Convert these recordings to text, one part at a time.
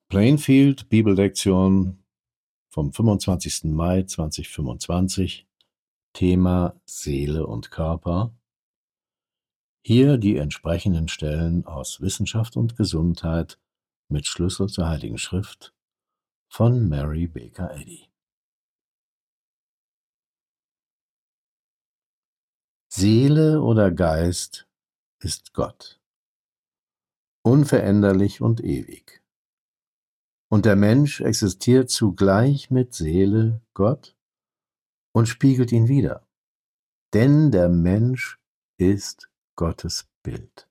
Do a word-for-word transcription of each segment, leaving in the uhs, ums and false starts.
Plainfield Bibellektion vom fünfundzwanzigsten Mai zweitausendfünfundzwanzig, Thema Seele und Körper. Hier die entsprechenden Stellen aus Wissenschaft und Gesundheit mit Schlüssel zur Heiligen Schrift von Mary Baker Eddy. Seele oder Geist ist Gott, unveränderlich und ewig. Und der Mensch existiert zugleich mit Seele, Gott, und spiegelt ihn wider. Denn der Mensch ist Gottes Bild.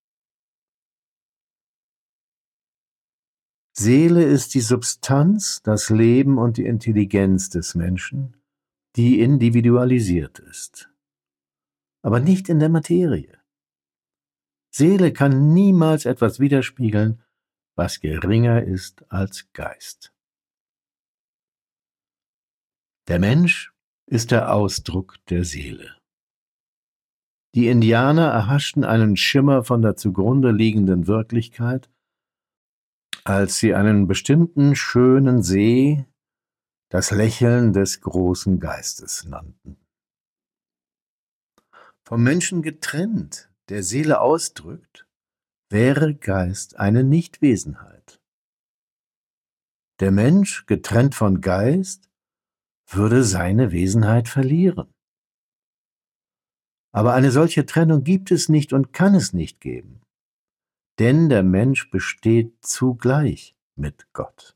Seele ist die Substanz, das Leben und die Intelligenz des Menschen, die individualisiert ist, aber nicht in der Materie. Seele kann niemals etwas widerspiegeln, was geringer ist als Geist. Der Mensch ist der Ausdruck der Seele. Die Indianer erhaschten einen Schimmer von der zugrunde liegenden Wirklichkeit, als sie einen bestimmten schönen See das Lächeln des großen Geistes nannten. Vom Menschen getrennt, der Seele ausdrückt, wäre Geist eine Nichtwesenheit. Der Mensch, getrennt von Geist, würde seine Wesenheit verlieren. Aber eine solche Trennung gibt es nicht und kann es nicht geben, denn der Mensch besteht zugleich mit Gott.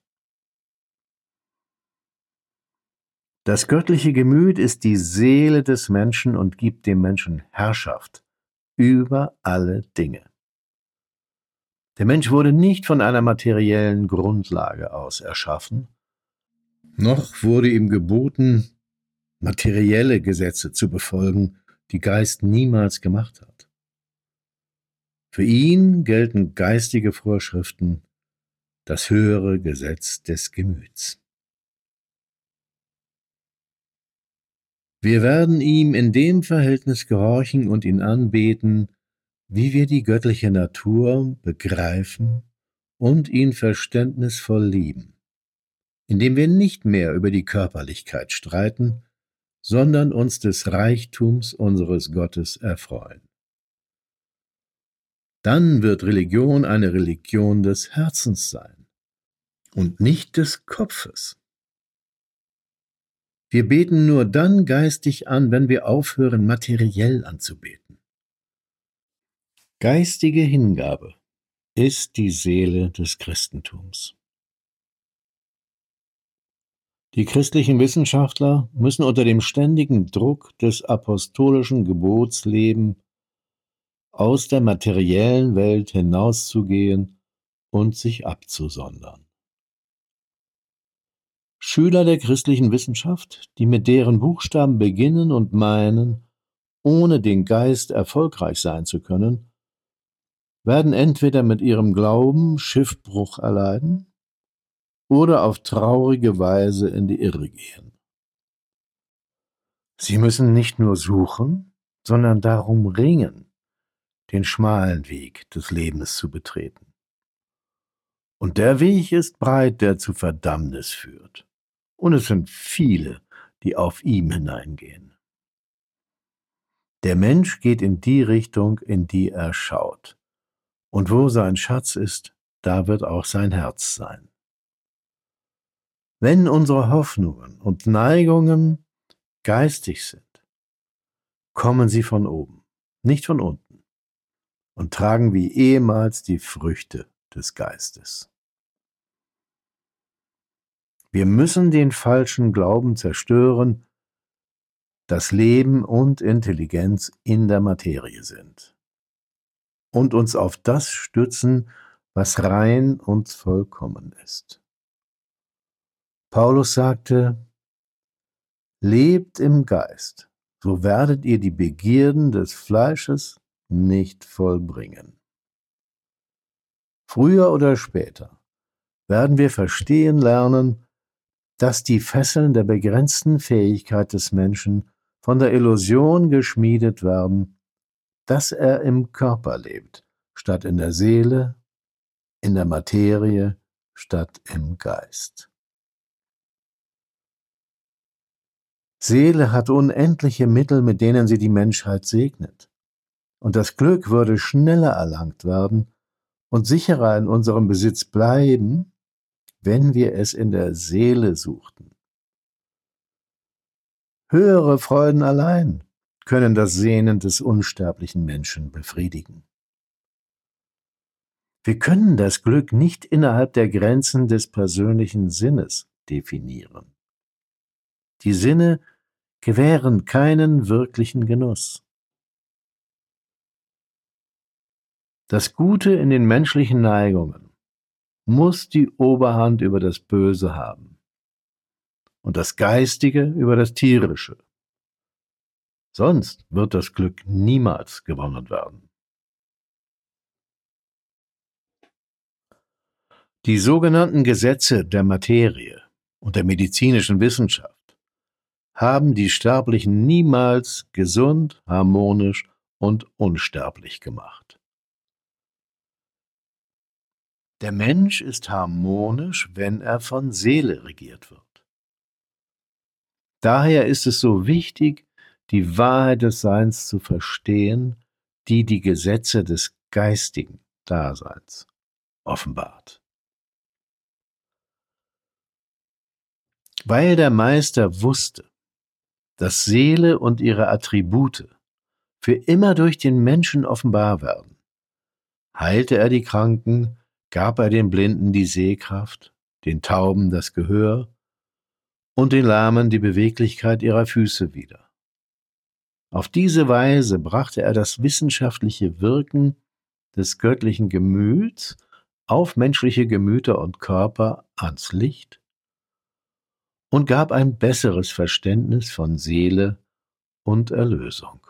Das göttliche Gemüt ist die Seele des Menschen und gibt dem Menschen Herrschaft über alle Dinge. Der Mensch wurde nicht von einer materiellen Grundlage aus erschaffen, noch wurde ihm geboten, materielle Gesetze zu befolgen, die Geist niemals gemacht hat. Für ihn gelten geistige Vorschriften, das höhere Gesetz des Gemüts. Wir werden ihm in dem Verhältnis gehorchen und ihn anbeten, wie wir die göttliche Natur begreifen und ihn verständnisvoll lieben, indem wir nicht mehr über die Körperlichkeit streiten, sondern uns des Reichtums unseres Gottes erfreuen. Dann wird Religion eine Religion des Herzens sein und nicht des Kopfes. Wir beten nur dann geistig an, wenn wir aufhören, materiell anzubeten. Geistige Hingabe ist die Seele des Christentums. Die christlichen Wissenschaftler müssen unter dem ständigen Druck des apostolischen Gebots leben, aus der materiellen Welt hinauszugehen und sich abzusondern. Schüler der christlichen Wissenschaft, die mit deren Buchstaben beginnen und meinen, ohne den Geist erfolgreich sein zu können, werden entweder mit ihrem Glauben Schiffbruch erleiden oder auf traurige Weise in die Irre gehen. Sie müssen nicht nur suchen, sondern darum ringen, den schmalen Weg des Lebens zu betreten. Und der Weg ist breit, der zu Verdammnis führt. Und es sind viele, die auf ihm hineingehen. Der Mensch geht in die Richtung, in die er schaut. Und wo sein Schatz ist, da wird auch sein Herz sein. Wenn unsere Hoffnungen und Neigungen geistig sind, kommen sie von oben, nicht von unten, und tragen wie ehemals die Früchte des Geistes. Wir müssen den falschen Glauben zerstören, dass Leben und Intelligenz in der Materie sind, und uns auf das stützen, was rein und vollkommen ist. Paulus sagte: Lebt im Geist, so werdet ihr die Begierden des Fleisches nicht vollbringen. Früher oder später werden wir verstehen lernen, dass die Fesseln der begrenzten Fähigkeit des Menschen von der Illusion geschmiedet werden, dass er im Körper lebt, statt in der Seele, in der Materie, statt im Geist. Seele hat unendliche Mittel, mit denen sie die Menschheit segnet. Und das Glück würde schneller erlangt werden und sicherer in unserem Besitz bleiben, wenn wir es in der Seele suchten. Höhere Freuden allein können das Sehnen des unsterblichen Menschen befriedigen. Wir können das Glück nicht innerhalb der Grenzen des persönlichen Sinnes definieren. Die Sinne gewähren keinen wirklichen Genuss. Das Gute in den menschlichen Neigungen muss die Oberhand über das Böse haben und das Geistige über das Tierische. Sonst wird das Glück niemals gewonnen werden. Die sogenannten Gesetze der Materie und der medizinischen Wissenschaft haben die Sterblichen niemals gesund, harmonisch und unsterblich gemacht. Der Mensch ist harmonisch, wenn er von Seele regiert wird. Daher ist es so wichtig, die Wahrheit des Seins zu verstehen, die die Gesetze des geistigen Daseins offenbart. Weil der Meister wusste, dass Seele und ihre Attribute für immer durch den Menschen offenbar werden, heilte er die Kranken, gab er den Blinden die Sehkraft, den Tauben das Gehör und den Lahmen die Beweglichkeit ihrer Füße wieder. Auf diese Weise brachte er das wissenschaftliche Wirken des göttlichen Gemüts auf menschliche Gemüter und Körper ans Licht und gab ein besseres Verständnis von Seele und Erlösung.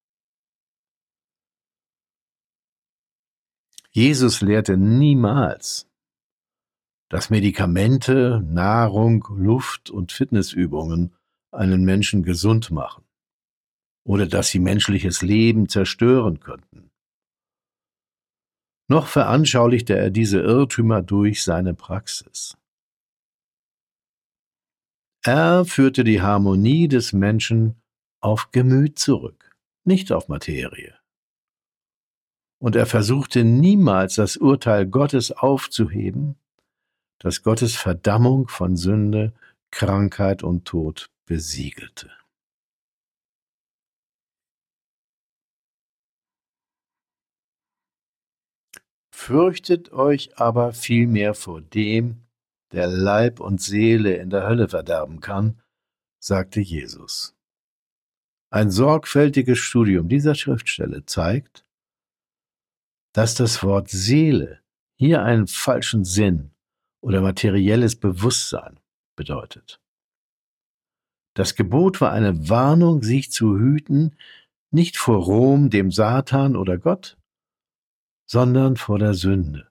Jesus lehrte niemals, dass Medikamente, Nahrung, Luft und Fitnessübungen einen Menschen gesund machen oder dass sie menschliches Leben zerstören könnten. Noch veranschaulichte er diese Irrtümer durch seine Praxis. Er führte die Harmonie des Menschen auf Gemüt zurück, nicht auf Materie. Und er versuchte niemals, das Urteil Gottes aufzuheben, das Gottes Verdammung von Sünde, Krankheit und Tod besiegelte. Fürchtet euch aber vielmehr vor dem, der Leib und Seele in der Hölle verderben kann, sagte Jesus. Ein sorgfältiges Studium dieser Schriftstelle zeigt, dass das Wort Seele hier einen falschen Sinn oder materielles Bewusstsein bedeutet. Das Gebot war eine Warnung, sich zu hüten, nicht vor Rom, dem Satan oder Gott, sondern vor der Sünde.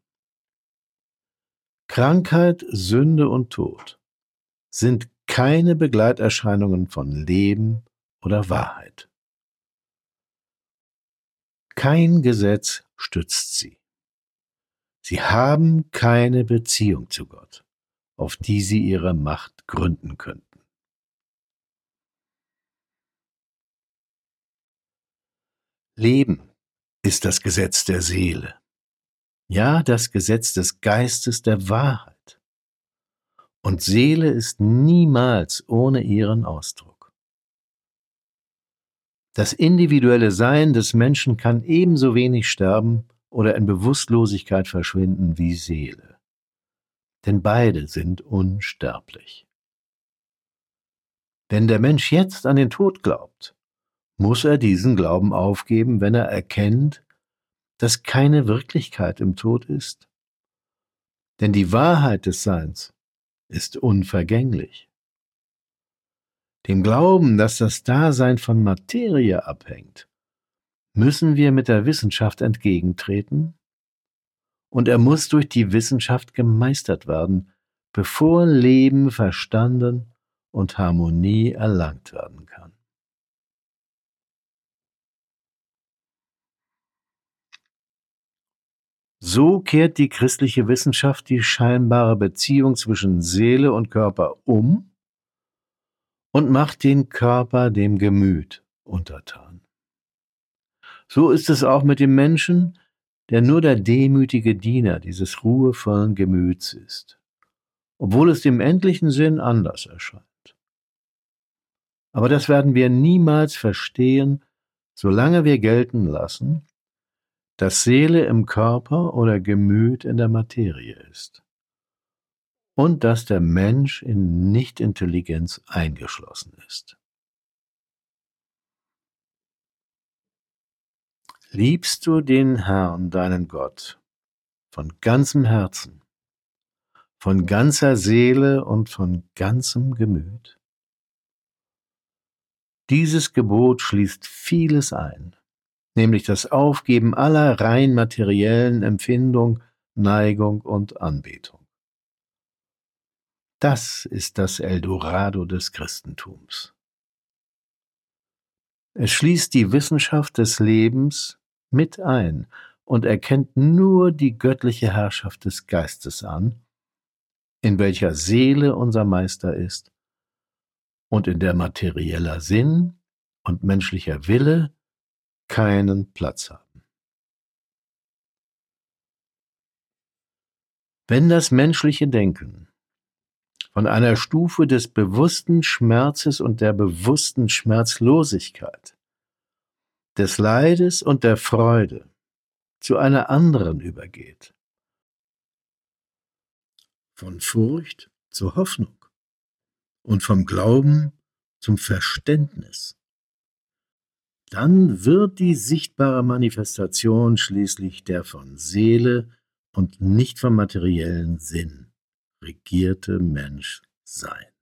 Krankheit, Sünde und Tod sind keine Begleiterscheinungen von Leben oder Wahrheit. Kein Gesetz stützt sie. Sie haben keine Beziehung zu Gott, auf die sie ihre Macht gründen könnten. Leben ist das Gesetz der Seele. Ja, das Gesetz des Geistes der Wahrheit. Und Seele ist niemals ohne ihren Ausdruck. Das individuelle Sein des Menschen kann ebenso wenig sterben oder in Bewusstlosigkeit verschwinden wie Seele. Denn beide sind unsterblich. Wenn der Mensch jetzt an den Tod glaubt, muss er diesen Glauben aufgeben, wenn er erkennt, dass keine Wirklichkeit im Tod ist. Denn die Wahrheit des Seins ist unvergänglich. Dem Glauben, dass das Dasein von Materie abhängt, müssen wir mit der Wissenschaft entgegentreten, und er muss durch die Wissenschaft gemeistert werden, bevor Leben verstanden und Harmonie erlangt werden kann. So kehrt die christliche Wissenschaft die scheinbare Beziehung zwischen Seele und Körper um und macht den Körper dem Gemüt untertan. So ist es auch mit dem Menschen, der nur der demütige Diener dieses ruhevollen Gemüts ist, obwohl es dem endlichen Sinn anders erscheint. Aber das werden wir niemals verstehen, solange wir gelten lassen, dass Seele im Körper oder Gemüt in der Materie ist und dass der Mensch in Nichtintelligenz eingeschlossen ist. Liebst du den Herrn, deinen Gott, von ganzem Herzen, von ganzer Seele und von ganzem Gemüt? Dieses Gebot schließt vieles ein, nämlich das Aufgeben aller rein materiellen Empfindung, Neigung und Anbetung. Das ist das Eldorado des Christentums. Es schließt die Wissenschaft des Lebens mit ein und erkennt nur die göttliche Herrschaft des Geistes an, in welcher Seele unser Meister ist und in der materieller Sinn und menschlicher Wille keinen Platz haben. Wenn das menschliche Denken von einer Stufe des bewussten Schmerzes und der bewussten Schmerzlosigkeit, des Leides und der Freude zu einer anderen übergeht, von Furcht zur Hoffnung und vom Glauben zum Verständnis, dann wird die sichtbare Manifestation schließlich der von Seele und nicht vom materiellen Sinn regierte Mensch sein.